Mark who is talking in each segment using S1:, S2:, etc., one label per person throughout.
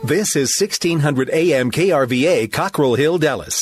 S1: This is 1600 AM KRVA, Cockrell Hill, Dallas.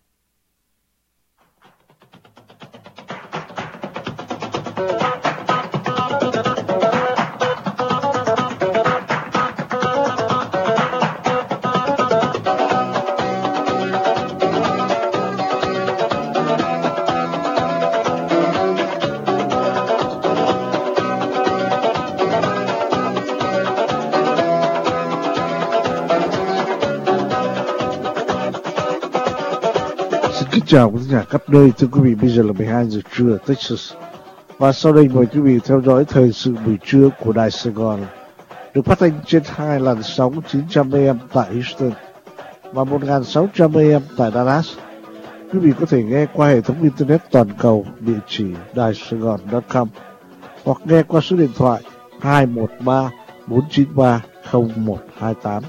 S2: Chào quý nhà khắp nơi, thưa quý vị, bây giờ là 12 giờ trưa ở Texas. Và sau đây mời quý vị theo dõi thời sự buổi trưa của Đài Sài Gòn, được phát thanh trên 2 làn sóng 900 AM tại Houston và 1600 AM tại Dallas. Quý vị có thể nghe qua hệ thống Internet toàn cầu, địa chỉ daisaigon.com hoặc nghe qua số điện thoại 213 493 0128.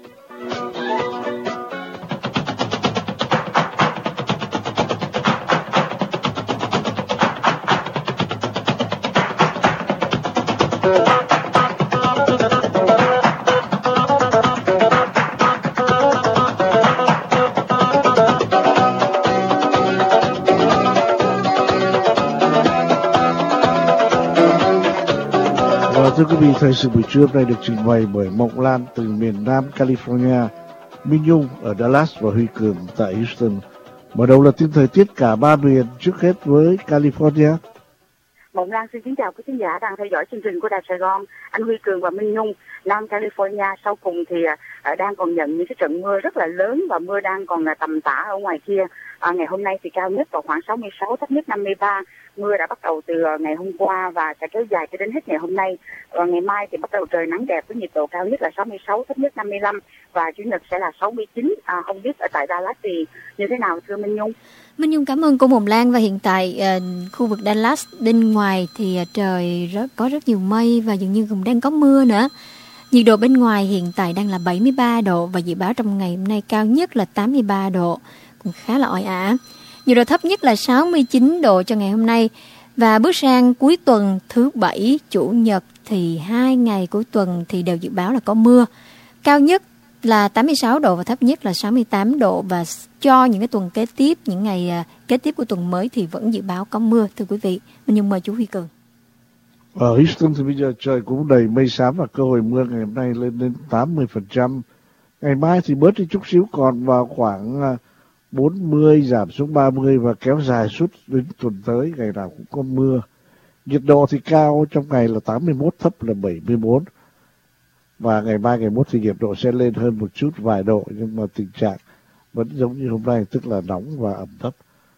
S2: Thưa quý vị, thời sự buổi trưa hôm nay được trình bày bởi Mộng Lan từ miền Nam California, Minh Nhung ở Dallas và Huy Cường tại Houston. Mở đầu là tin thời tiết cả ba miền, trước hết với California.
S3: Mộng Lan xin kính chào quý khán giả đang theo dõi chương trình của Đài Sài Gòn. Anh Huy Cường và Minh Nhung. Nam California sau cùng thì đang còn nhận những cái trận mưa rất là lớn và mưa đang còn tầm tã ở ngoài kia. Ngày hôm nay thì cao nhất vào khoảng 66, thấp nhất 53. Mưa đã bắt đầu từ ngày hôm qua và sẽ kéo dài cho đến hết ngày hôm nay. Và ngày mai thì bắt đầu trời nắng đẹp với nhiệt độ cao nhất là 66, thấp nhất 55 và chủ nhật sẽ là 69. Không biết ở tại Dallas thì như thế nào thưa Minh Nhung?
S4: Minh Nhung cảm ơn cô Mộng Lan. Và hiện tại khu vực Dallas bên ngoài thì trời có rất nhiều mây và dường như cũng đang có mưa nữa. Nhiệt độ bên ngoài hiện tại đang là 73 độ và dự báo trong ngày hôm nay cao nhất là 83 độ, cũng khá là oi ả. Nhiệt độ thấp nhất là 69 độ cho ngày hôm nay. Và bước sang cuối tuần thứ Bảy, Chủ nhật thì 2 ngày cuối tuần thì đều dự báo là có mưa. Cao nhất là 86 độ và thấp nhất là 68 độ. Và cho những cái tuần kế tiếp, những ngày kế tiếp của tuần mới thì vẫn dự báo có mưa, thưa quý vị. Mình nhưng mời chú Huy Cường.
S2: Ở Houston thì bây giờ trời cũng đầy mây xám và cơ hội mưa ngày hôm nay lên đến 80%. Ngày mai thì bớt đi chút xíu còn vào khoảng 40, giảm xuống 30 và kéo dài suốt đến tuần tới, ngày nào cũng có mưa. Nhiệt độ thì cao trong ngày là 81, thấp là 74. Và ngày mai, ngày mốt thì nhiệt độ sẽ lên hơn một chút vài độ, nhưng mà tình trạng vẫn giống như hôm nay, tức là nóng và ẩm thấp.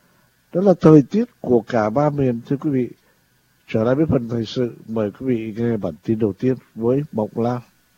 S2: Đó là thời tiết của cả ba miền, thưa quý vị. Trở lại với phần thời sự, mời quý vị nghe bản tin đầu tiên với Mộng Lan.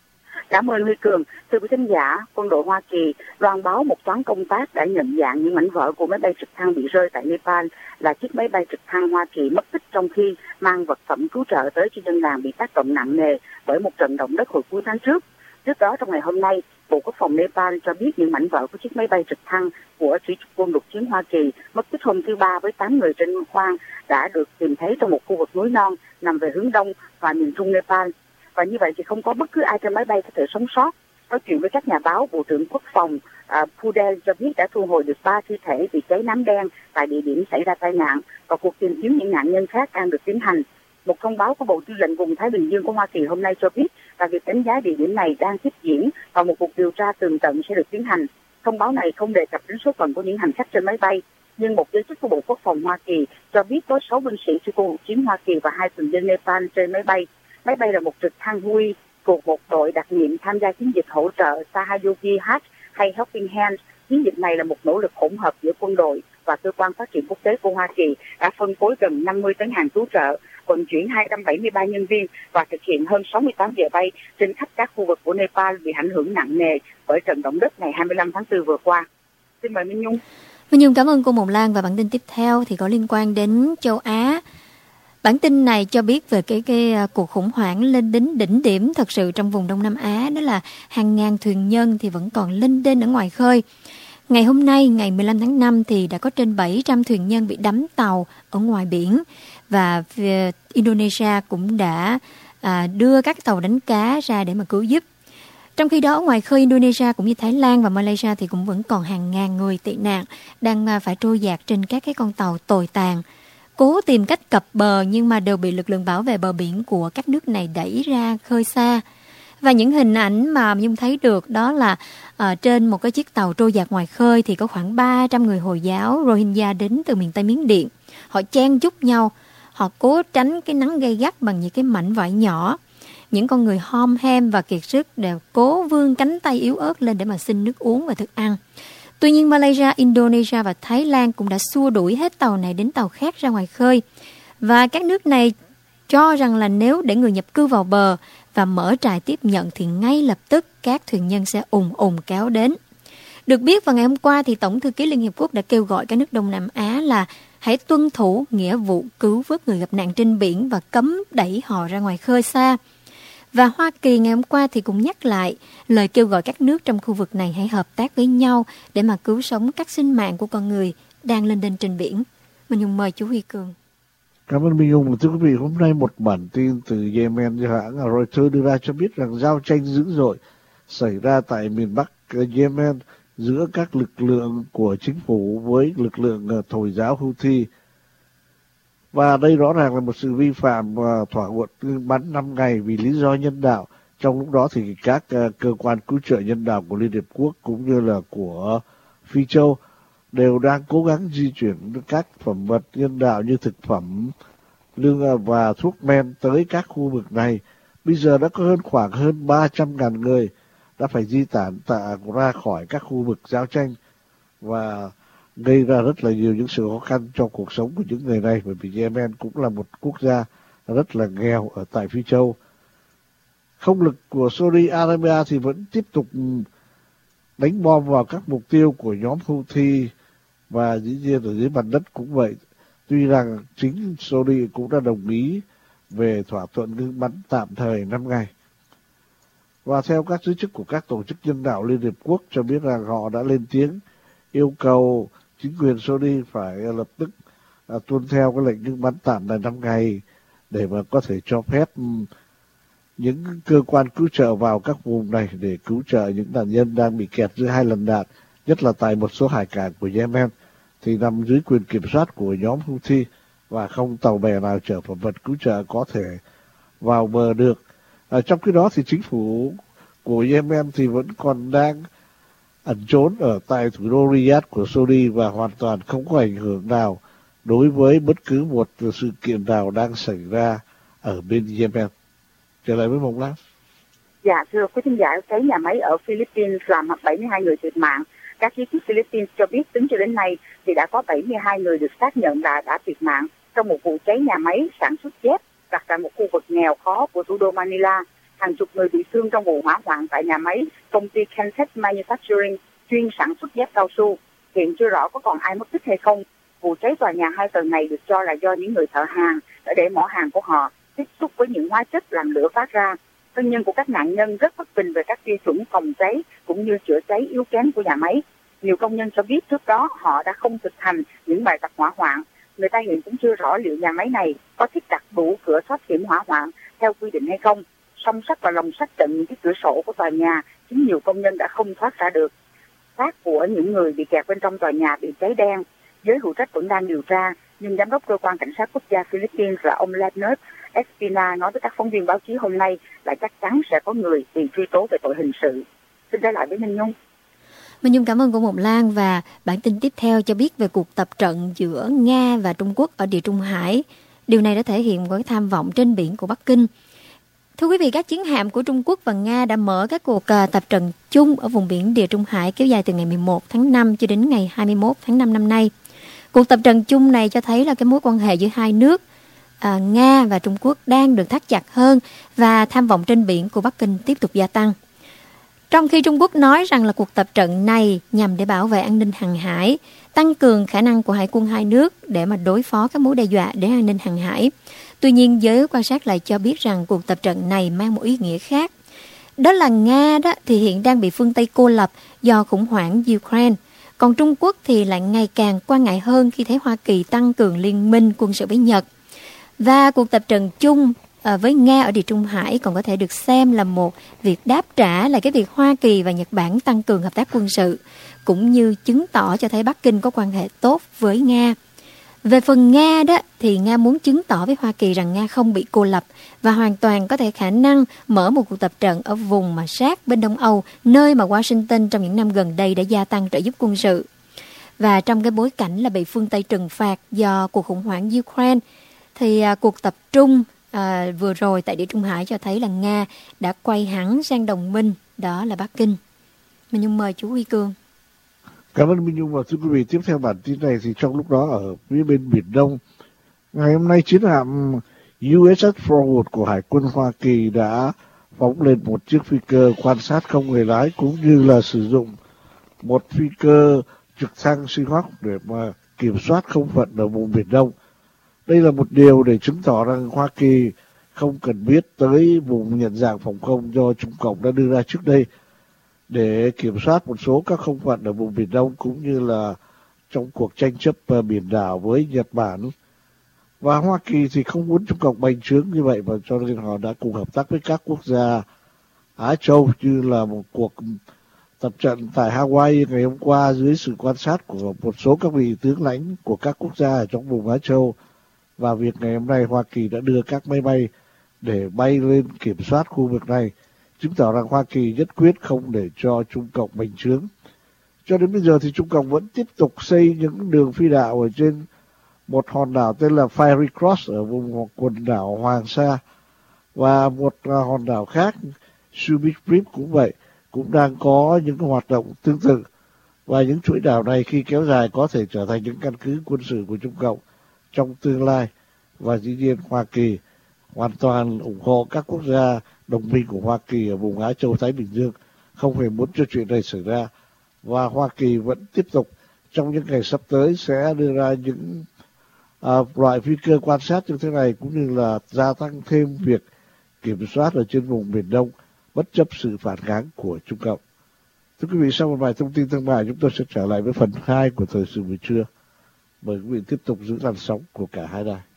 S3: Cảm ơn Huy Cường. Thưa quý khán giả, quân đội Hoa Kỳ loan báo một toán công tác đã nhận dạng những mảnh vỡ của máy bay trực thăng bị rơi tại Nepal là chiếc máy bay trực thăng Hoa Kỳ mất tích trong khi mang vật phẩm cứu trợ tới cho dân làng bị tác động nặng nề bởi một trận động đất hồi cuối tháng trước. Trước đó trong ngày hôm nay, Bộ Quốc phòng Nepal cho biết những mảnh vỡ của chiếc máy bay trực thăng của thủy quân lục chiến Hoa Kỳ mất tích hôm thứ Ba với 8 người trên khoang đã được tìm thấy trong một khu vực núi non nằm về hướng đông và miền trung Nepal. Và như vậy thì không có bất cứ ai trên máy bay có thể sống sót. Nói chuyện với các nhà báo, Bộ trưởng Quốc phòng Pudel cho biết đã thu hồi được 3 thi thể bị cháy nám đen tại địa điểm xảy ra tai nạn và cuộc tìm kiếm những nạn nhân khác đang được tiến hành. Một thông báo của Bộ Tư lệnh vùng Thái Bình Dương của Hoa Kỳ hôm nay cho biết là việc đánh giá địa điểm này đang tiếp diễn và một cuộc điều tra tường tận sẽ được tiến hành. Thông báo này không đề cập đến số phận của những hành khách trên máy bay, nhưng một giới chức của Bộ Quốc phòng Hoa Kỳ cho biết có 6 binh sĩ thủy quân lục chiến Hoa Kỳ và 2 thuyền viên Nepal trên máy bay. Máy bay là một trực thăng Huey thuộc một đội đặc nhiệm tham gia chiến dịch hỗ trợ Sahayogi Hatch hay Helping Hands. Chiến dịch này là một nỗ lực hỗn hợp giữa quân đội và cơ quan phát triển quốc tế của Hoa Kỳ đã phân phối gần 50 tấn hàng cứu trợ, vận chuyển 273 nhân viên và thực hiện hơn 68 giờ bay trên khắp các khu vực của Nepal bị ảnh hưởng nặng nề bởi trận động đất ngày 25 tháng 4 vừa qua. Xin mời Minh Nhung.
S4: Minh Nhung cảm ơn cô Mộng Lan. Và bản tin tiếp theo thì có liên quan đến châu Á. Bản tin này cho biết về cái cuộc khủng hoảng lên đến đỉnh điểm thật sự trong vùng Đông Nam Á, đó là hàng ngàn thuyền nhân thì vẫn còn lênh đênh ở ngoài khơi. Ngày hôm nay, ngày 15 tháng 5 thì đã có trên 700 thuyền nhân bị đắm tàu ở ngoài biển và Indonesia cũng đã đưa các tàu đánh cá ra để mà cứu giúp. Trong khi đó, ngoài khơi Indonesia cũng như Thái Lan và Malaysia thì cũng vẫn còn hàng ngàn người tị nạn đang phải trôi dạt trên các cái con tàu tồi tàn, cố tìm cách cập bờ nhưng mà đều bị lực lượng bảo vệ bờ biển của các nước này đẩy ra khơi xa. Và những hình ảnh mà Nhung thấy được đó là trên một cái chiếc tàu trôi dạt ngoài khơi thì có khoảng 300 người Hồi giáo Rohingya đến từ miền Tây Miến Điện. Họ chen chúc nhau, họ cố tránh cái nắng gay gắt bằng những cái mảnh vải nhỏ. Những con người hom hem và kiệt sức đều cố vươn cánh tay yếu ớt lên để mà xin nước uống và thức ăn. Tuy nhiên Malaysia, Indonesia và Thái Lan cũng đã xua đuổi hết tàu này đến tàu khác ra ngoài khơi. Và các nước này cho rằng là nếu để người nhập cư vào bờ và mở trại tiếp nhận thì ngay lập tức các thuyền nhân sẽ ùn ùn kéo đến. Được biết vào ngày hôm qua thì Tổng thư ký Liên Hiệp Quốc đã kêu gọi các nước Đông Nam Á là hãy tuân thủ nghĩa vụ cứu vớt người gặp nạn trên biển và cấm đẩy họ ra ngoài khơi xa. Và Hoa Kỳ ngày hôm qua thì cũng nhắc lại lời kêu gọi các nước trong khu vực này hãy hợp tác với nhau để mà cứu sống các sinh mạng của con người đang lênh đênh trên biển. Mình Nhung mời chú Huy Cường.
S2: Cảm ơn Minh Hùng. Thưa quý vị, hôm nay một bản tin từ Yemen do hãng Reuters đưa ra cho biết rằng giao tranh dữ dội xảy ra tại miền Bắc Yemen giữa các lực lượng của chính phủ với lực lượng Hồi giáo Houthi. Và đây rõ ràng là một sự vi phạm thỏa thuận ngưng bắn 5 ngày vì lý do nhân đạo. Trong lúc đó thì các cơ quan cứu trợ nhân đạo của Liên Hiệp Quốc cũng như là của Phi Châu đều đang cố gắng di chuyển các phẩm vật nhân đạo như thực phẩm, lương và thuốc men tới các khu vực này. Bây giờ đã có khoảng hơn 300.000 người đã phải di tản ra khỏi các khu vực giao tranh và gây ra rất là nhiều những sự khó khăn cho cuộc sống của những người này, bởi vì Yemen cũng là một quốc gia rất là nghèo ở tại Phi Châu. Không lực của Saudi Arabia thì vẫn tiếp tục đánh bom vào các mục tiêu của nhóm Houthi và dĩ nhiên ở dưới mặt đất cũng vậy. Tuy rằng chính Saudi cũng đã đồng ý về thỏa thuận ngưng bắn tạm thời 5 ngày. Và theo các giới chức của các tổ chức nhân đạo Liên Hiệp Quốc cho biết rằng họ đã lên tiếng yêu cầu chính quyền Saudi phải lập tức tuân theo cái lệnh ngưng bắn tạm này 5 ngày để mà có thể cho phép những cơ quan cứu trợ vào các vùng này để cứu trợ những nạn nhân đang bị kẹt giữa hai làn đạn, nhất là tại một số hải cảng của Yemen thì nằm dưới quyền kiểm soát của nhóm Houthi và không tàu bè nào chở phẩm vật cứu trợ có thể vào bờ được. Trong khi đó thì chính phủ của Yemen thì vẫn còn đang ẩn trốn ở tại thủ đô Riyadh của Saudi và hoàn toàn không có ảnh hưởng nào đối với bất cứ một sự kiện nào đang xảy ra ở bên Yemen. Trở lại với Mộng Lan.
S3: Dạ, thưa quý thính giả, cháy nhà máy ở Philippines làm 72 người thiệt mạng. Các giới chức Philippines cho biết tính cho đến nay thì đã có 72 người được xác nhận là đã thiệt mạng trong một vụ cháy nhà máy sản xuất dép đặt tại một khu vực nghèo khó của thủ đô Manila. Hàng chục người bị thương trong vụ hỏa hoạn tại nhà máy công ty Kansas Manufacturing chuyên sản xuất dép cao su. Hiện chưa rõ có còn ai mất tích hay không. Vụ cháy tòa nhà 2 tầng này được cho là do những người thợ hàn đã để mỏ hàng của họ tiếp xúc với những hóa chất làm lửa phát ra. Thân nhân của các nạn nhân rất bất bình về các tiêu chuẩn phòng cháy cũng như chữa cháy yếu kém của nhà máy. Nhiều công nhân cho biết trước đó họ đã không thực hành những bài tập hỏa hoạn. Người ta hiện cũng chưa rõ liệu nhà máy này có thiết đặt đủ cửa thoát hiểm hỏa hoạn theo quy định hay không. Song sắt và lồng sắt chặn những cái cửa sổ của tòa nhà, chính nhiều công nhân đã không thoát ra được. Xác của những người bị kẹt bên trong tòa nhà bị cháy đen. Giới hữu trách vẫn đang điều tra, nhưng giám đốc cơ quan cảnh sát quốc gia Philippines là ông Leonard Espina nói với các phóng viên báo chí hôm nay là chắc chắn sẽ có người bị truy tố về tội hình sự. Xin trở lại với Minh Nhung.
S4: Minh Nhung cảm ơn cô Mộng Lan và bản tin tiếp theo cho biết về cuộc tập trận giữa Nga và Trung Quốc ở Địa Trung Hải. Điều này đã thể hiện một cái tham vọng trên biển của Bắc Kinh. Thưa quý vị, các chiến hạm của Trung Quốc và Nga đã mở các cuộc tập trận chung ở vùng biển Địa Trung Hải kéo dài từ ngày 11 tháng 5 cho đến ngày 21 tháng 5 năm nay. Cuộc tập trận chung này cho thấy là cái mối quan hệ giữa hai nước Nga và Trung Quốc đang được thắt chặt hơn và tham vọng trên biển của Bắc Kinh tiếp tục gia tăng. Trong khi Trung Quốc nói rằng là cuộc tập trận này nhằm để bảo vệ an ninh hàng hải, tăng cường khả năng của hải quân hai nước để mà đối phó các mối đe dọa đến an ninh hàng hải. Tuy nhiên, giới quan sát lại cho biết rằng cuộc tập trận này mang một ý nghĩa khác. Đó là Nga đó thì hiện đang bị phương Tây cô lập do khủng hoảng Ukraine. Còn Trung Quốc thì lại ngày càng quan ngại hơn khi thấy Hoa Kỳ tăng cường liên minh quân sự với Nhật. Và cuộc tập trận chung với Nga ở Địa Trung Hải còn có thể được xem là một việc đáp trả lại cái việc Hoa Kỳ và Nhật Bản tăng cường hợp tác quân sự, cũng như chứng tỏ cho thấy Bắc Kinh có quan hệ tốt với Nga. Về phần Nga đó, thì Nga muốn chứng tỏ với Hoa Kỳ rằng Nga không bị cô lập và hoàn toàn có thể khả năng mở một cuộc tập trận ở vùng mà sát bên Đông Âu, nơi mà Washington trong những năm gần đây đã gia tăng trợ giúp quân sự. Và trong cái bối cảnh là bị phương Tây trừng phạt do cuộc khủng hoảng Ukraine, thì cuộc tập trung vừa rồi tại Địa Trung Hải cho thấy là Nga đã quay hẳn sang đồng minh, đó là Bắc Kinh. Minh Nhung mời chú Huy Cương.
S2: Cảm ơn Minh Nhung. Và thưa quý vị, tiếp theo bản tin này thì trong lúc đó ở phía bên Biển Đông, ngày hôm nay chiến hạm USS Forward của Hải quân Hoa Kỳ đã phóng lên một chiếc phi cơ quan sát không người lái, cũng như là sử dụng một phi cơ trực thăng Seahawk để mà kiểm soát không phận ở vùng Biển Đông. Đây là một điều để chứng tỏ rằng Hoa Kỳ không cần biết tới vùng nhận dạng phòng không do Trung Cộng đã đưa ra trước đây để kiểm soát một số các không phận ở vùng Biển Đông, cũng như là trong cuộc tranh chấp biển đảo với Nhật Bản. Và Hoa Kỳ thì không muốn Trung Cộng bành trướng như vậy, và cho nên họ đã cùng hợp tác với các quốc gia Á Châu, như là một cuộc tập trận tại Hawaii ngày hôm qua dưới sự quan sát của một số các vị tướng lãnh của các quốc gia ở trong vùng Á Châu. Và việc ngày hôm nay Hoa Kỳ đã đưa các máy bay để bay lên kiểm soát khu vực này, chứng tỏ rằng Hoa Kỳ nhất quyết không để cho Trung Cộng bành trướng. Cho đến bây giờ thì Trung Cộng vẫn tiếp tục xây những đường phi đạo ở trên một hòn đảo tên là Fiery Cross ở vùng quần đảo Hoàng Sa, và một hòn đảo khác, Subic Reef cũng vậy, cũng đang có những hoạt động tương tự. Và những chuỗi đảo này khi kéo dài có thể trở thành những căn cứ quân sự của Trung Cộng trong tương lai. Và dĩ nhiên Hoa Kỳ hoàn toàn ủng hộ các quốc gia đồng minh của Hoa Kỳ ở vùng Á Châu Thái Bình Dương, không hề muốn cho chuyện này xảy ra. Và Hoa Kỳ vẫn tiếp tục trong những ngày sắp tới sẽ đưa ra những loại phi cơ quan sát như thế này, cũng như là gia tăng thêm việc kiểm soát ở trên vùng Biển Đông bất chấp sự phản kháng của Trung Cộng. Thưa quý vị, sau một vài thông tin thương mại, chúng tôi sẽ trở lại với phần 2 của thời sự buổi trưa. Mời quý vị tiếp tục giữ làn sóng của cả hai đài.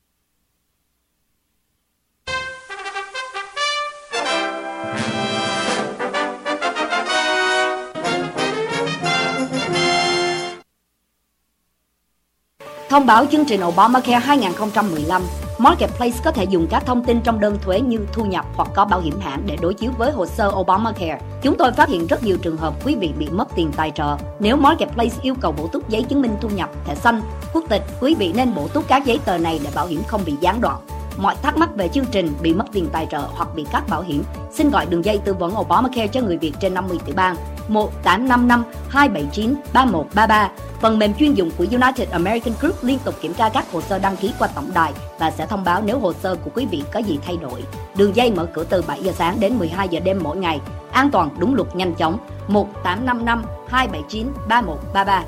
S5: Thông báo chương trình Obamacare 2015, Marketplace có thể dùng các thông tin trong đơn thuế như thu nhập hoặc có bảo hiểm hạn để đối chiếu với hồ sơ Obamacare. Chúng tôi phát hiện rất nhiều trường hợp quý vị bị mất tiền tài trợ. Nếu Marketplace yêu cầu bổ túc giấy chứng minh thu nhập, thẻ xanh, quốc tịch, quý vị nên bổ túc các giấy tờ này để bảo hiểm không bị gián đoạn. Mọi thắc mắc về chương trình, bị mất tiền tài trợ hoặc bị cắt bảo hiểm, xin gọi đường dây tư vấn Obamacare cho người Việt trên 50 tiểu bang 1-855-279-3133. Phần mềm chuyên dụng của United American Group liên tục kiểm tra các hồ sơ đăng ký qua tổng đài và sẽ thông báo nếu hồ sơ của quý vị có gì thay đổi. Đường dây mở cửa từ 7 giờ sáng đến 12 giờ đêm mỗi ngày. An toàn, đúng luật, nhanh chóng. 1-855-279-3133.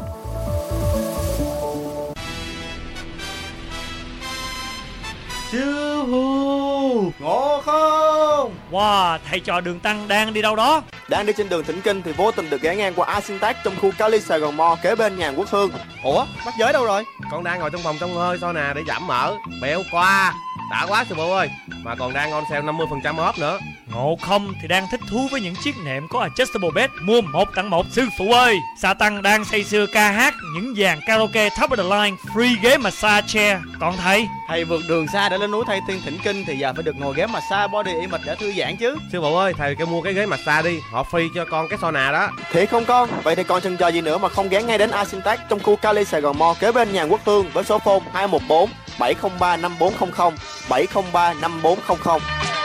S6: Sư hù, ngộ không?
S7: Wow, thầy trò Đường Tăng đang đi đâu đó?
S6: Đang đi trên đường Thỉnh Kinh thì vô tình được ghé ngang qua Asintac trong khu Cali Sài Gòn Mall kế bên nhà hàng Quốc Hương.
S7: Ủa, bác Giới đâu rồi?
S8: Con đang ngồi trong phòng trong hơi sauna để giảm mỡ. Béo quá, đã quá sư phụ ơi. Mà còn đang on sale 50% off nữa.
S7: Ngộ không thì đang thích thú với những chiếc nệm có adjustable bed, mua 1 tặng 1 sư phụ ơi. Sa Tăng đang say sưa ca hát những dàn karaoke top of the line, free ghế massage chair. Còn thầy
S6: vượt đường xa để lên núi thay tiên Thỉnh Kinh thì giờ phải được ngồi ghế massage body image để thư giãn chứ.
S8: Sư phụ ơi, thầy kêu mua cái ghế massage đi, họ free cho con cái sauna đó.
S6: Thiệt không con? Vậy thì còn chần chờ gì nữa mà không ghé ngay đến Asintac trong khu Cali Sài Gòn Mall kế bên nhà hàng Quốc Hương với số phone 214 703 5400 703 5400.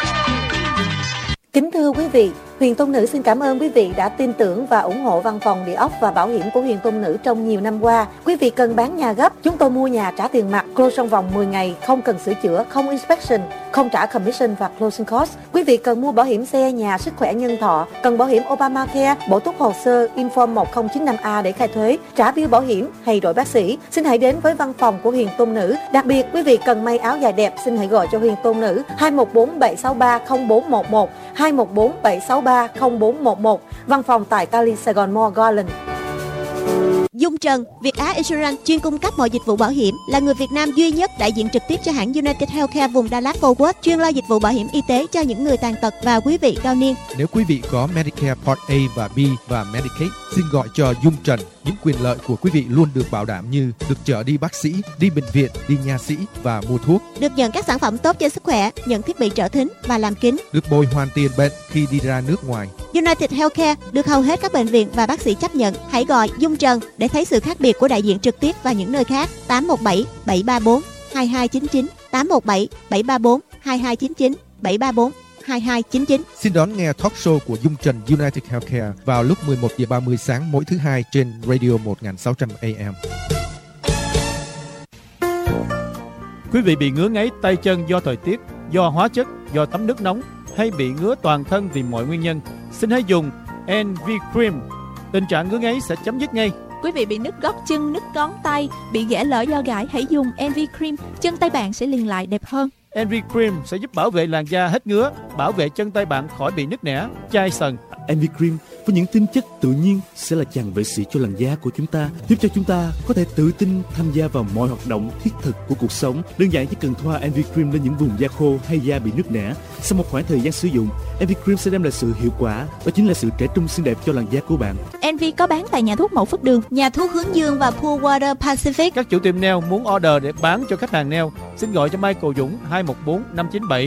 S9: Kính thưa quý vị, Huyền Tôn Nữ xin cảm ơn quý vị đã tin tưởng và ủng hộ văn phòng địa ốc và bảo hiểm của Huyền Tôn Nữ trong nhiều năm qua. Quý vị cần bán nhà gấp, chúng tôi mua nhà trả tiền mặt, close trong vòng 10 ngày, không cần sửa chữa, không inspection, không trả commission và closing cost. Quý vị cần mua bảo hiểm xe, nhà, sức khỏe, nhân thọ, cần bảo hiểm Obamacare, bổ túc hồ sơ, inform 1095A để khai thuế, trả bill bảo hiểm hay đổi bác sĩ. Xin hãy đến với văn phòng của Huyền Tôn Nữ. Đặc biệt, quý vị cần may áo dài đẹp, xin hãy gọi cho Huyền Tôn Nữ 214 763 0411 214 763 0411, văn phòng tại Cali Sài Gòn Mall Garland.
S10: Dung Trần, Việt Á Insurance chuyên cung cấp mọi dịch vụ bảo hiểm, là người Việt Nam duy nhất đại diện trực tiếp cho hãng United Healthcare vùng Dallas Fort Worth, chuyên lo dịch vụ bảo hiểm y tế cho những người tàn tật và quý vị cao niên.
S11: Nếu quý vị có Medicare Part A và B và Medicaid, xin gọi cho Dung Trần. Những quyền lợi của quý vị luôn được bảo đảm như được chở đi bác sĩ, đi bệnh viện, đi nha sĩ và mua thuốc.
S10: Được nhận các sản phẩm tốt cho sức khỏe, nhận thiết bị trợ thính và làm kính.
S11: Được bồi hoàn tiền bệnh khi đi ra nước ngoài.
S10: United Healthcare được hầu hết các bệnh viện và bác sĩ chấp nhận. Hãy gọi Dung Trần để thấy sự khác biệt của đại diện trực tiếp và những nơi khác. 817 734 2299 817 734 2299 734 2299.
S11: Xin đón nghe talk show của Dung Trần United Healthcare vào lúc 11:30 sáng mỗi thứ hai trên Radio 1600 AM.
S12: Quý vị bị ngứa ngáy tay chân do thời tiết, do hóa chất, do tắm nước nóng hay bị ngứa toàn thân vì mọi nguyên nhân, xin hãy dùng NV Cream. Tình trạng ngứa ngáy sẽ chấm dứt ngay.
S13: Quý vị bị nứt gót chân, nứt ngón tay, bị ghẻ lở do gãi, hãy dùng NV Cream, chân tay bạn sẽ liền lại đẹp hơn.
S12: NV Cream sẽ giúp bảo vệ làn da hết ngứa, bảo vệ chân tay bạn khỏi bị nứt nẻ, chai sần.
S14: NV Cream với những tinh chất tự nhiên sẽ là chàng vệ sĩ cho làn da của chúng ta, giúp cho chúng ta có thể tự tin tham gia vào mọi hoạt động thiết thực của cuộc sống. Đơn giản chỉ cần thoa NV Cream lên những vùng da khô hay da bị nứt nẻ. Sau một khoảng thời gian sử dụng, NV Cream sẽ đem lại sự hiệu quả, đó chính là sự trẻ trung xinh đẹp cho làn da của bạn.
S13: NV có bán tại nhà thuốc Mậu Phước Đường,
S10: nhà thuốc Hướng Dương và Poolwater Pacific.
S12: Các chủ tiệm nail muốn order để bán cho khách hàng nail, xin gọi cho Michael Dũng 214 597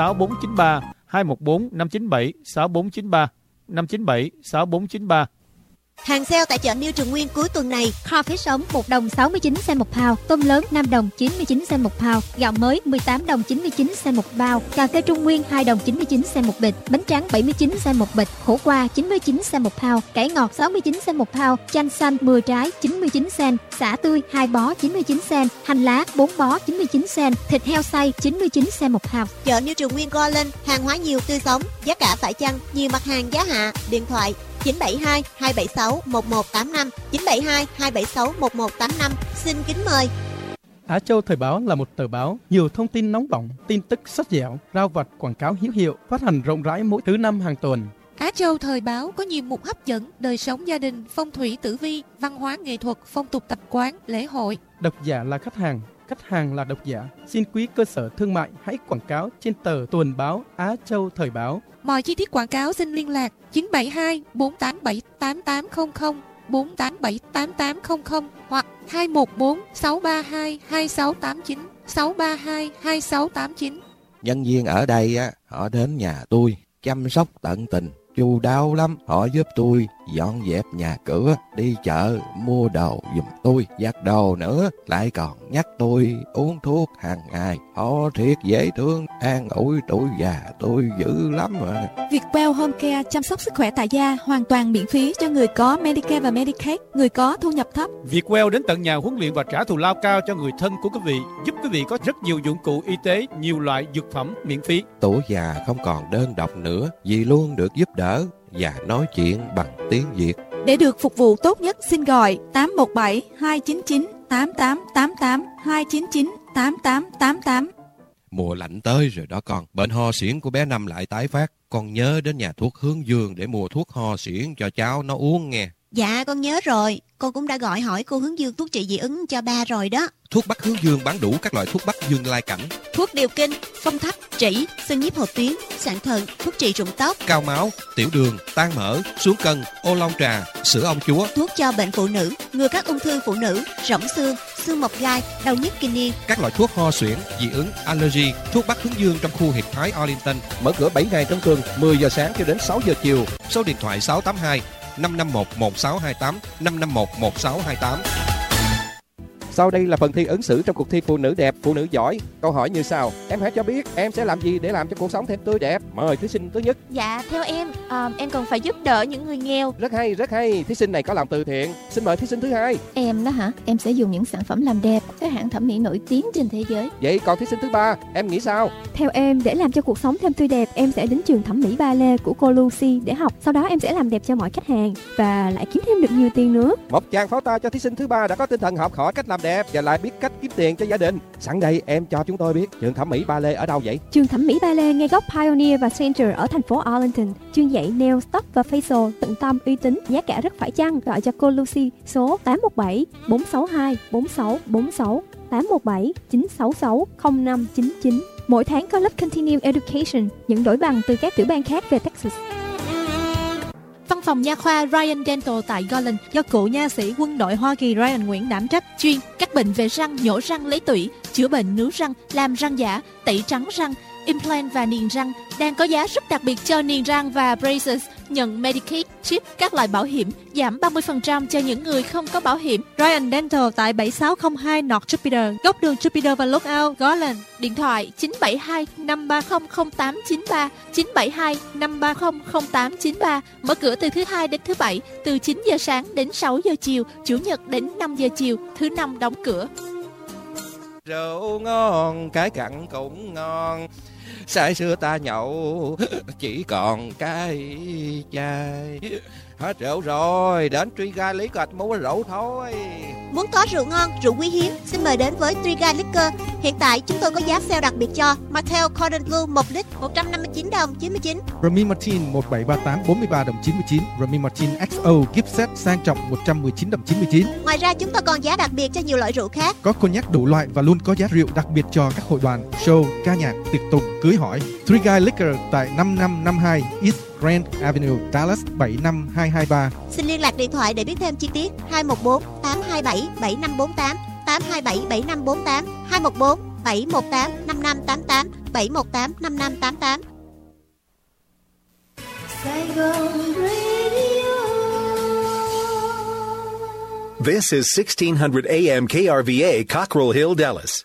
S12: 6493 214 597 6493 597 6493.
S10: Hàng sale tại chợ New Trường Nguyên cuối tuần này:
S4: kho fish sống 1 đồng 69 cent một pound, tôm lớn 5 đồng 99 cent một pound, gạo mới 18 đồng 99 cent một bao, cà phê Trung Nguyên 2 đồng 99 cent một bịch, bánh tráng 79 cent một bịch, khổ qua 99 cent một pound, cải ngọt 69 cent một pound, chanh xanh 10 trái 99 cent, sả tươi 2 bó 99 cent, hành lá 4 bó 99 cent, thịt heo xay 99 cent một pound.
S10: Chợ New Trường Nguyên Garland, hàng hóa nhiều tươi sống, giá cả phải chăng, nhiều mặt hàng giá hạ. Điện thoại 972 276 1185 972 276 1185. Xin kính mời.
S15: Á Châu Thời báo là một tờ báo nhiều thông tin nóng bỏng, tin tức sắt dẻo, rao vặt, quảng cáo hữu hiệu, phát hành rộng rãi mỗi thứ năm hàng tuần.
S16: Á Châu Thời báo có nhiều mục hấp dẫn, đời sống gia đình, phong thủy tử vi, văn hóa nghệ thuật, phong tục tập quán, lễ hội.
S15: Độc giả là khách hàng là độc giả. Xin quý cơ sở thương mại hãy quảng cáo trên tờ tuần báo Á Châu Thời báo.
S16: Mọi chi tiết quảng cáo xin liên lạc 972 487 8800 487 8800 hoặc 214 632 2689 632 2689.
S17: Nhân viên ở đây á, họ đến nhà tôi chăm sóc tận tình, chu đáo lắm. Họ giúp tôi dọn dẹp nhà cửa, đi chợ mua đồ giùm tôi, giặt đồ nữa, lại còn nhắc tôi uống thuốc hàng ngày. Họ thiệt dễ thương, an ủi tuổi già tôi dữ lắm mà.
S13: Vietwell Home Care chăm sóc sức khỏe tại gia hoàn toàn miễn phí cho người có Medicare và Medicaid, người có thu nhập thấp.
S12: Vietwell đến tận nhà huấn luyện và trả thù lao cao cho người thân của quý vị, giúp quý vị có rất nhiều dụng cụ y tế, nhiều loại dược phẩm miễn phí.
S17: Tuổi già không còn đơn độc nữa, vì luôn được giúp đỡ và nói chuyện bằng tiếng Việt.
S13: Để được phục vụ tốt nhất, xin gọi 817 299 8888 299 8888.
S17: Mùa lạnh tới rồi đó con. Bệnh ho suyễn của bé Năm lại tái phát. Con nhớ đến nhà thuốc Hướng Dương để mua thuốc ho suyễn cho cháu nó uống nghe.
S10: Dạ con nhớ rồi. Con cũng đã gọi hỏi cô Hướng Dương thuốc trị dị ứng cho ba rồi đó.
S17: Thuốc Bắc Hướng Dương bán đủ các loại thuốc Bắc Dương Lai Cảnh,
S10: thuốc điều kinh, phong thấp, trĩ, xương nhiếp hột tuyến, sạn thận, thuốc trị rụng tóc,
S17: cao máu, tiểu đường, tan mỡ, xuống cân, ô long trà, sữa ông chúa,
S10: thuốc cho bệnh phụ nữ, ngừa các ung thư phụ nữ, rỗng xương mọc gai, đau nhức kinh niên,
S17: các loại thuốc ho suyễn, dị ứng, allergy. Thuốc Bắc Hướng Dương trong khu Hiệp Thái Arlington mở cửa 7 ngày trong tuần, 10 giờ sáng cho đến 6 giờ chiều. Số điện thoại 682 551 1628 551 1628.
S18: Sau đây là phần thi ứng xử trong cuộc thi Phụ nữ đẹp, phụ nữ giỏi. Câu hỏi như sau: em hãy cho biết em sẽ làm gì để làm cho cuộc sống thêm tươi đẹp. Mời thí sinh thứ nhất.
S19: Dạ, theo em cần phải giúp đỡ những người nghèo.
S18: Rất hay, rất hay. Thí sinh này có lòng từ thiện. Xin mời thí sinh thứ hai.
S19: Em đó hả? Em sẽ dùng những sản phẩm làm đẹp các hãng thẩm mỹ nổi tiếng trên thế giới.
S18: Vậy còn thí sinh thứ ba, em nghĩ sao?
S20: Theo em, để làm cho cuộc sống thêm tươi đẹp, em sẽ đến trường thẩm mỹ Ballet của cô Lucy để học. Sau đó em sẽ làm đẹp cho mọi khách hàng và lại kiếm thêm được nhiều tiền nữa.
S18: Một tràng pháo tay cho thí sinh thứ ba đã có tinh thần học hỏi cách làm đẹp và lại biết cách kiếm tiền cho gia đình. Sẵn đây em cho chúng tôi biết trường thẩm mỹ Ba Lê ở đâu vậy?
S20: Trường thẩm mỹ Ba Lê ngay góc Pioneer và Center ở thành phố Arlington. Chuyên dạy nail, tóc và facial tận tâm, uy tín, giá cả rất phải chăng. Gọi cho cô Lucy số 817 462 4646 817 966 0599. Mỗi tháng có lớp Continuing Education, nhận đổi bằng từ các tiểu bang khác về Texas.
S21: Văn phòng nha khoa Ryan Dental tại Garland do cựu nha sĩ quân đội Hoa Kỳ Ryan Nguyễn đảm trách, chuyên các bệnh về răng, nhổ răng, lấy tủy, chữa bệnh nướu răng, làm răng giả, tẩy trắng răng, implant và niềng răng, đang có giá rất đặc biệt cho niềng răng và braces, nhận Medicaid, chip, các loại bảo hiểm, giảm 30% cho những người không có bảo hiểm. Ryan Dental tại 7602 North Jupiter, góc đường Jupiter và Lookout, Garland. Điện thoại 972 530 0893, 972 530 0893. Mở cửa từ thứ Hai đến thứ Bảy, từ 9 giờ sáng đến 6 giờ chiều, Chủ nhật đến 5 giờ chiều, thứ Năm đóng cửa.
S17: Rượu ngon, cái cặn cũng ngon. Say xưa ta nhậu chỉ còn cái chai. Hết rượu rồi, đến Trigger Liquor mua rượu thôi.
S10: Muốn có rượu ngon, rượu quý hiếm, xin mời đến với Trigger Liquor. Hiện tại chúng tôi có giá sale đặc biệt cho Martell Cordon Bleu 1 lít 159 đồng 99.
S11: Remy Martin 1738 43 đồng 99. Remy Martin XO gift set sang trọng 119 đồng 99.
S10: Ngoài ra chúng tôi còn giá đặc biệt cho nhiều loại rượu khác.
S11: Có cognac đủ loại và luôn có giá rượu đặc biệt cho các hội đoàn, show, ca nhạc, tiệc tùng, cưới hỏi. Three Guy Liquor tại 5552 East Grand Avenue, Dallas 75223.
S10: Xin liên lạc điện thoại để biết thêm chi tiết 214 827 7548 827 7548 214 718 5588 718 5588.
S1: Saigon Radio. This is 1600 AM KRVA, Cockrell Hill, Dallas.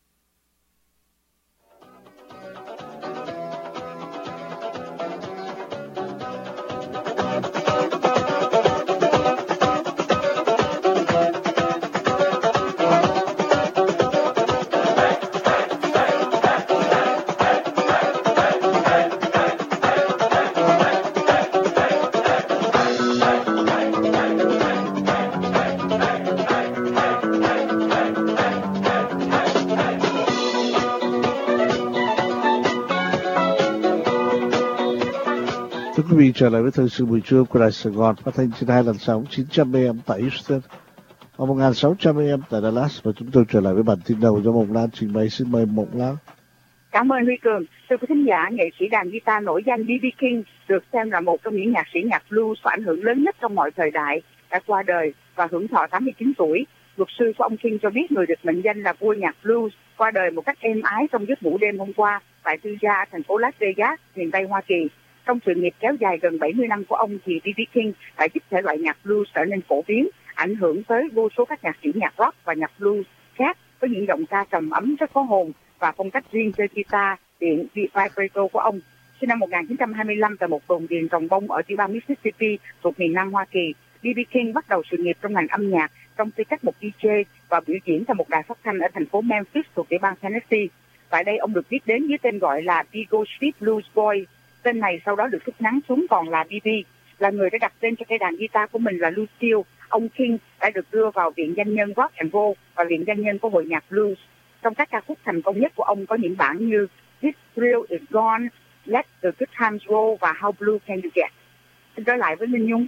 S2: Thưa quý vị, trở lại với thời sự buổi trưa của Đài Sài Gòn, phát thanh trên 2 làn sóng 900 AM tại Houston và 1600 AM tại Dallas, và chúng tôi trở lại với bản tin đầu do Mộng Lan trình bày. Xin mời Mộng Lan.
S3: Cảm ơn Huy Cường. Thưa quý thính giả, nghệ sĩ đàn guitar nổi danh B.B. King được xem là một trong những nhạc sĩ nhạc blues có ảnh hưởng lớn nhất trong mọi thời đại, đã qua đời và hưởng thọ 89 tuổi. Luật sư của ông King cho biết người được mệnh danh là vua nhạc blues qua đời một cách êm ái trong giấc ngủ đêm hôm qua tại tư gia thành phố Las Vegas, miền Tây Hoa Kỳ. Trong sự nghiệp kéo dài gần 70 năm của ông thì B.B. King đã giúp thể loại nhạc blues trở nên phổ biến, ảnh hưởng tới vô số các nhạc sĩ nhạc rock và nhạc blues khác với những giọng ca trầm ấm rất có hồn và phong cách riêng chơi guitar điện vibrato của ông. Sinh năm 1925 tại một đồn điền trồng bông ở tiểu bang Mississippi thuộc miền Nam Hoa Kỳ, B.B. King bắt đầu sự nghiệp trong ngành âm nhạc trong tư cách một DJ và biểu diễn tại một đài phát thanh ở thành phố Memphis thuộc tiểu bang Tennessee. Tại đây ông được biết đến với tên gọi là Beagle Street Blues Boy. Tên này sau đó được rút ngắn xuống còn là BB. Là người đã đặt tên cho cây đàn guitar của mình là Lucille, ông King đã được đưa vào viện danh nhân rock and roll và viện danh nhân của hội nhạc blues. Trong các ca khúc thành công nhất của ông có những bản như This Thrill Is Gone, Let the Good Times Roll và How Blue Can You Get. Xin trở lại với Minh Nhung.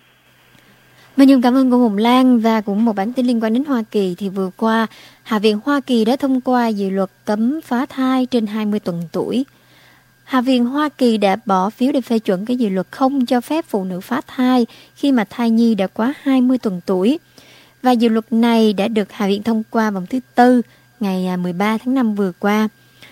S4: Minh Nhung cảm ơn cô Hồng Lan. Và cũng một bản tin liên quan đến Hoa Kỳ thì vừa qua Hạ viện Hoa Kỳ đã thông qua dự luật cấm phá thai trên 20 tuần tuổi. Hạ viện Hoa Kỳ đã bỏ phiếu để phê chuẩn cái dự luật không cho phép phụ nữ phá thai khi mà thai nhi đã quá 20 tuần tuổi. Và dự luật này đã được Hạ viện thông qua vào thứ Tư, ngày 13 tháng 5 vừa qua.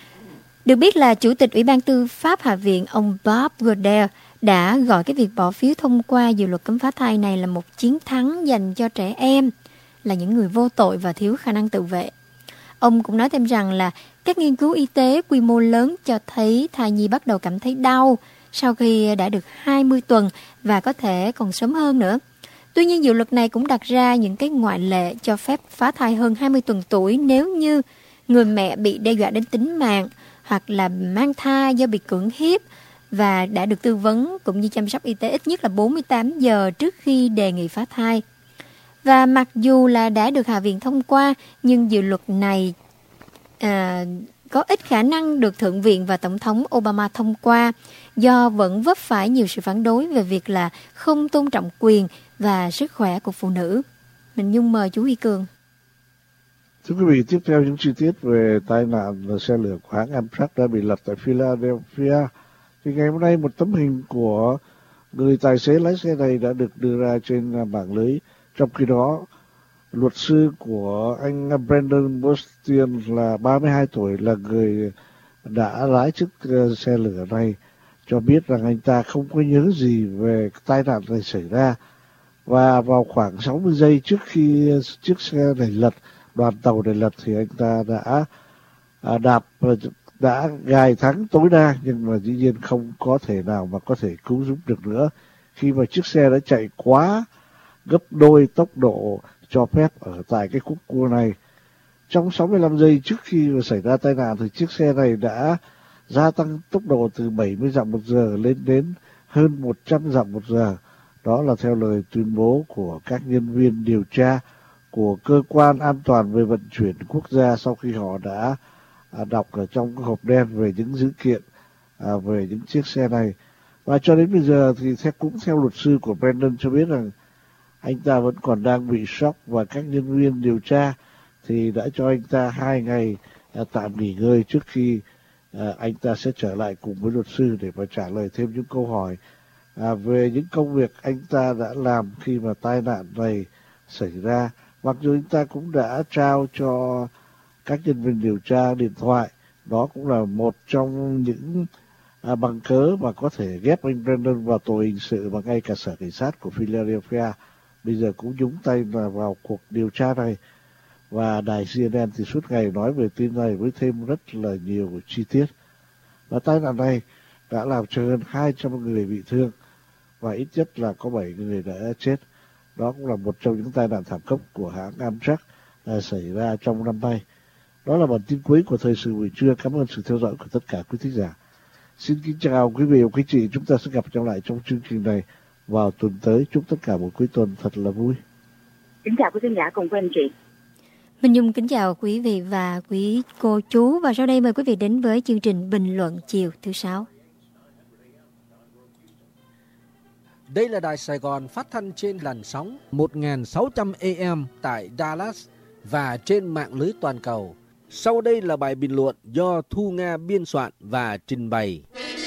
S4: Được biết là Chủ tịch Ủy ban Tư pháp Hạ viện, ông Bob Goodell, đã gọi cái việc bỏ phiếu thông qua dự luật cấm phá thai này là một chiến thắng dành cho trẻ em, là những người vô tội và thiếu khả năng tự vệ. Ông cũng nói thêm rằng là các nghiên cứu y tế quy mô lớn cho thấy thai nhi bắt đầu cảm thấy đau sau khi đã được 20 tuần và có thể còn sớm hơn nữa. Tuy nhiên dự luật này cũng đặt ra những cái ngoại lệ cho phép phá thai hơn 20 tuần tuổi nếu như người mẹ bị đe dọa đến tính mạng hoặc là mang thai do bị cưỡng hiếp và đã được tư vấn cũng như chăm sóc y tế ít nhất là 48 giờ trước khi đề nghị phá thai. Và mặc dù là đã được Hạ viện thông qua, nhưng dự luật này có ít khả năng được Thượng viện và Tổng thống Obama thông qua, do vẫn vấp phải nhiều sự phản đối về việc là không tôn trọng quyền và sức khỏe của phụ nữ. Mình Nhung mời chú Huy Cường.
S2: Thưa quý vị, tiếp theo những chi tiết về tai nạn xe lửa của hãng Amtrak đã bị lật tại Philadelphia. Thì ngày hôm nay một tấm hình của người tài xế lái xe này đã được đưa ra trên mạng lưới. Trong khi đó, luật sư của anh Brandon Bostian là 32 tuổi, là người đã lái chiếc xe lửa này, cho biết rằng anh ta không có nhớ gì về tai nạn này xảy ra. Và vào khoảng 60 giây trước khi chiếc xe này lật, đoàn tàu này lật, thì anh ta đã gài thắng tối đa, nhưng mà dĩ nhiên không có thể nào mà có thể cứu giúp được nữa, khi mà chiếc xe đã chạy quá gấp đôi tốc độ cho phép ở tại cái khúc cua này. Trong 65 giây trước khi xảy ra tai nạn thì chiếc xe này đã gia tăng tốc độ từ 70 dặm một giờ lên đến hơn 100 dặm một giờ. Đó là theo lời tuyên bố của các nhân viên điều tra của Cơ quan An toàn về vận chuyển quốc gia sau khi họ đã đọc ở trong cái hộp đen về những dữ kiện về những chiếc xe này. Và cho đến bây giờ thì cũng theo luật sư của Brandon cho biết rằng anh ta vẫn còn đang bị sốc, và các nhân viên điều tra thì đã cho anh ta 2 ngày tạm nghỉ ngơi trước khi anh ta sẽ trở lại cùng với luật sư để mà trả lời thêm những câu hỏi về những công việc anh ta đã làm khi mà tai nạn này xảy ra. Mặc dù anh ta cũng đã trao cho các nhân viên điều tra điện thoại, đó cũng là một trong những bằng cớ mà có thể ghép anh Brandon vào tội hình sự, và ngay cả sở cảnh sát của Philadelphia bây giờ cũng nhúng tay vào cuộc điều tra này. Và đài CNN thì suốt ngày nói về tin này với thêm rất là nhiều chi tiết. Và tai nạn này đã làm cho hơn 200 người bị thương, và ít nhất là có 7 người đã chết. Đó cũng là một trong những tai nạn thảm khốc của hãng Amtrak xảy ra trong năm nay. Đó là bản tin cuối của Thời sự buổi trưa. Cảm ơn sự theo dõi của tất cả quý thính giả. Xin kính chào quý vị và quý chị. Chúng ta sẽ gặp nhau lại trong chương trình này vào tuần tới. Chúc tất cả một cuối tuần thật là vui.
S3: Kính chào quý thính giả cùng với anh chị.
S4: Minh Nhung kính chào quý vị và quý cô chú. Và sau đây mời quý vị đến với chương trình Bình luận chiều thứ Sáu.
S5: Đây là Đài Sài Gòn phát thanh trên làn sóng 1600 AM tại Dallas và trên mạng lưới toàn cầu. Sau đây là bài bình luận do Thu Nga biên soạn và trình bày.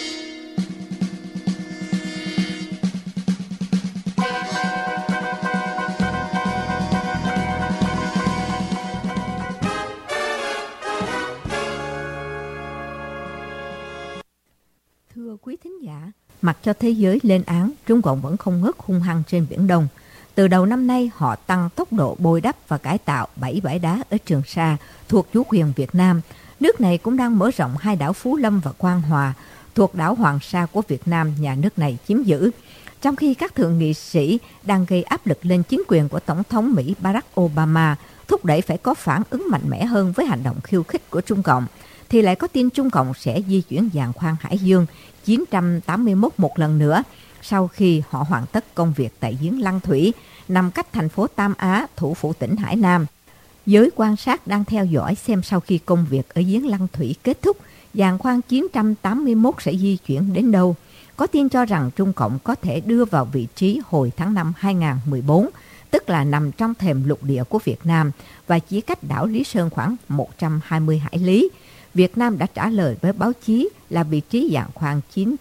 S22: Thưa quý thính giả, mặc cho thế giới lên án, Trung Cộng vẫn không ngớt hung hăng trên Biển Đông. Từ đầu năm nay, họ tăng tốc độ bồi đắp và cải tạo 7 bãi đá ở Trường Sa thuộc chủ quyền Việt Nam. Nước này cũng đang mở rộng 2 đảo Phú Lâm và Quang Hòa thuộc đảo Hoàng Sa của Việt Nam, nhà nước này chiếm giữ. Trong khi các thượng nghị sĩ đang gây áp lực lên chính quyền của Tổng thống Mỹ Barack Obama thúc đẩy phải có phản ứng mạnh mẽ hơn với hành động khiêu khích của Trung Cộng, thì lại có tin Trung Cộng sẽ di chuyển giàn khoan Hải Dương 981 một lần nữa sau khi họ hoàn tất công việc tại giếng Lăng Thủy, nằm cách thành phố Tam Á, thủ phủ tỉnh Hải Nam. Giới quan sát đang theo dõi xem sau khi công việc ở giếng Lăng Thủy kết thúc, giàn khoan 981 sẽ di chuyển đến đâu. Có tin cho rằng Trung Cộng có thể đưa vào vị trí hồi tháng 5 2014, tức là nằm trong thềm lục địa của Việt Nam và chỉ cách đảo Lý Sơn khoảng 120 hải lý. Việt Nam đã trả lời với báo chí là vị trí giàn khoan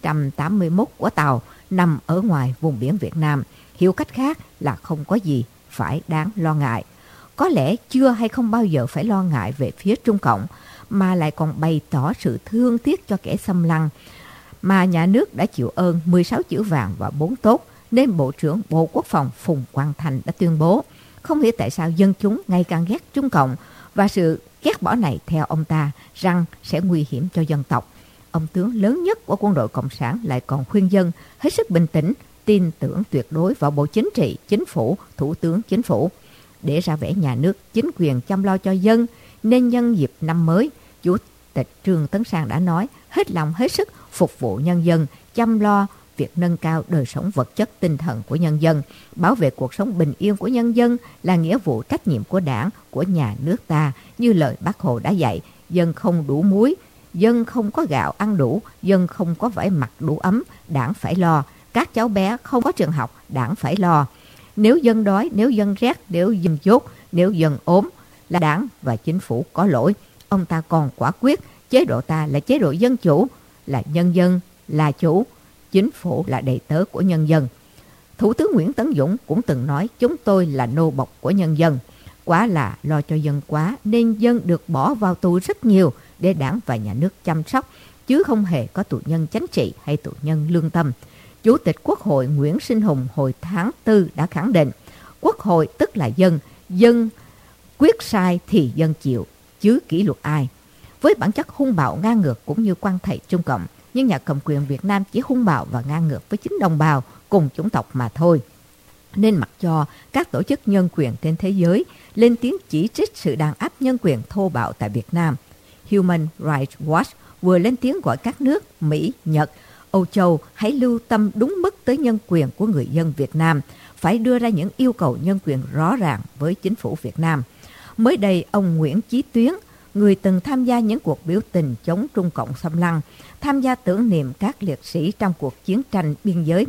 S22: 981 của tàu nằm ở ngoài vùng biển Việt Nam. Hiểu cách khác là không có gì phải đáng lo ngại. Có lẽ chưa hay không bao giờ phải lo ngại về phía Trung Cộng, mà lại còn bày tỏ sự thương tiếc cho kẻ xâm lăng. Mà nhà nước đã chịu ơn 16 chữ vàng và 4 tốt, nên Bộ trưởng Bộ Quốc phòng Phùng Quang Thanh đã tuyên bố không hiểu tại sao dân chúng ngày càng ghét Trung Cộng, và sự ghét bỏ này theo ông ta rằng sẽ nguy hiểm cho dân tộc. Ông tướng lớn nhất của quân đội Cộng sản lại còn khuyên dân hết sức bình tĩnh, tin tưởng tuyệt đối vào Bộ Chính trị, Chính phủ, Thủ tướng Chính phủ. Để ra vẻ nhà nước, chính quyền chăm lo cho dân, nên nhân dịp năm mới, Chủ tịch Trương Tấn Sang đã nói hết lòng hết sức phục vụ nhân dân, chăm lo việc nâng cao đời sống vật chất tinh thần của nhân dân, bảo vệ cuộc sống bình yên của nhân dân là nghĩa vụ trách nhiệm của Đảng, của nhà nước ta. Như lời Bác Hồ đã dạy, dân không đủ muối, dân không có gạo ăn đủ, dân không có vải mặc đủ ấm, Đảng phải lo. Các cháu bé không có trường học, Đảng phải lo. Nếu dân đói, nếu dân rét, nếu dân dốt, nếu dân ốm, là Đảng và chính phủ có lỗi. Ông ta còn quả quyết, chế độ ta là chế độ dân chủ, là nhân dân là chủ, chính phủ là đầy tớ của nhân dân. Thủ tướng Nguyễn Tấn Dũng cũng từng nói chúng tôi là nô bộc của nhân dân. Quá là lo cho dân quá nên dân được bỏ vào tù rất nhiều để Đảng và nhà nước chăm sóc, chứ không hề có tù nhân chính trị hay tù nhân lương tâm. Chủ tịch Quốc hội Nguyễn Sinh Hùng hồi tháng 4 đã khẳng định, Quốc hội tức là dân, dân quyết sai thì dân chịu, chứ kỷ luật ai. Với bản chất hung bạo ngang ngược cũng như quan thầy Trung Cộng, nhưng nhà cầm quyền Việt Nam chỉ hung bạo và ngang ngược với chính đồng bào cùng chủng tộc mà thôi. Nên mặc cho các tổ chức nhân quyền trên thế giới lên tiếng chỉ trích sự đàn áp nhân quyền thô bạo tại Việt Nam, Human Rights Watch vừa lên tiếng gọi các nước Mỹ, Nhật, Âu Châu hãy lưu tâm đúng mức tới nhân quyền của người dân Việt Nam, phải đưa ra những yêu cầu nhân quyền rõ ràng với chính phủ Việt Nam. Mới đây, ông Nguyễn Chí Tuyến, người từng tham gia những cuộc biểu tình chống Trung Cộng xâm lăng, tham gia tưởng niệm các liệt sĩ trong cuộc chiến tranh biên giới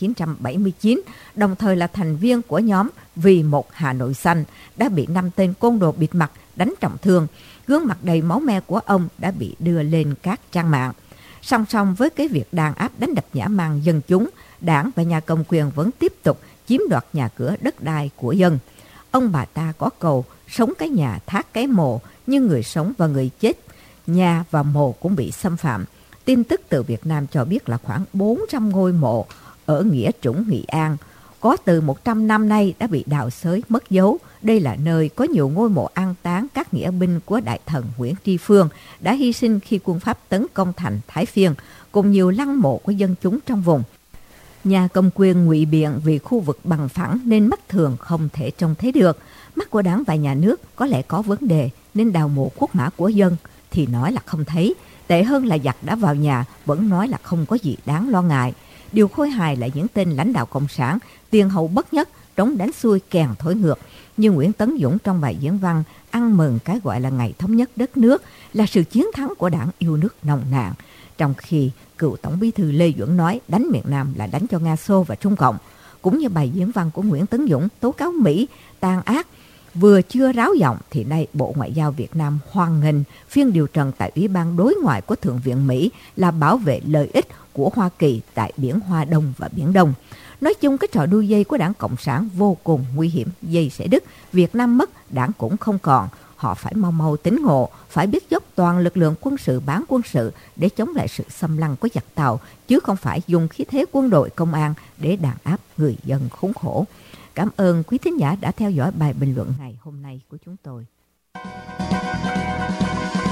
S22: 1979, đồng thời là thành viên của nhóm Vì một Hà Nội xanh, đã bị 5 tên côn đồ bịt mặt đánh trọng thương. Gương mặt đầy máu me của ông đã bị đưa lên các trang mạng. Song song với cái việc đàn áp đánh đập dã man dân chúng, Đảng và nhà cầm quyền vẫn tiếp tục chiếm đoạt nhà cửa đất đai của dân. Ông bà ta có câu sống cái nhà thác cái mồ, nhưng người sống và người chết, nhà và mồ cũng bị xâm phạm. Tin tức từ Việt Nam cho biết là khoảng 400 ngôi mộ ở Nghĩa Trũng, Nghệ An có từ 100 năm nay đã bị đào xới mất dấu. Đây là nơi có nhiều ngôi mộ an táng các nghĩa binh của đại thần Nguyễn Tri Phương đã hy sinh khi quân Pháp tấn công thành Thái Phiên, cùng nhiều lăng mộ của dân chúng trong vùng. Nhà cầm quyền ngụy biện vì khu vực bằng phẳng nên mắt thường không thể trông thấy được. Mắt của Đảng và nhà nước có lẽ có vấn đề nên đào mộ quốc mã của dân thì nói là không thấy. Tệ hơn là giặc đã vào nhà vẫn nói là không có gì đáng lo ngại. Điều khôi hài là những tên lãnh đạo cộng sản tiền hậu bất nhất, trống đánh xuôi kèn thổi ngược. Như Nguyễn Tấn Dũng trong bài diễn văn ăn mừng cái gọi là ngày thống nhất đất nước là sự chiến thắng của Đảng yêu nước nồng nàn, trong khi cựu Tổng Bí thư Lê Duẩn nói đánh miền Nam là đánh cho Nga Xô và Trung Cộng. Cũng như bài diễn văn của Nguyễn Tấn Dũng tố cáo Mỹ tàn ác vừa chưa ráo giọng thì nay Bộ Ngoại giao Việt Nam hoan nghênh phiên điều trần tại Ủy ban Đối ngoại của Thượng viện Mỹ là bảo vệ lợi ích của Hoa Kỳ tại Biển Hoa Đông và Biển Đông. Nói chung cái trò đu dây của Đảng Cộng sản vô cùng nguy hiểm, dây sẽ đứt, Việt Nam mất, Đảng cũng không còn. Họ phải mau mau tỉnh ngộ, phải biết dốc toàn lực lượng quân sự bán quân sự để chống lại sự xâm lăng của giặc Tàu, chứ không phải dùng khí thế quân đội công an để đàn áp người dân khốn khổ. Cảm ơn quý thính giả đã theo dõi bài bình luận ngày hôm nay của chúng tôi.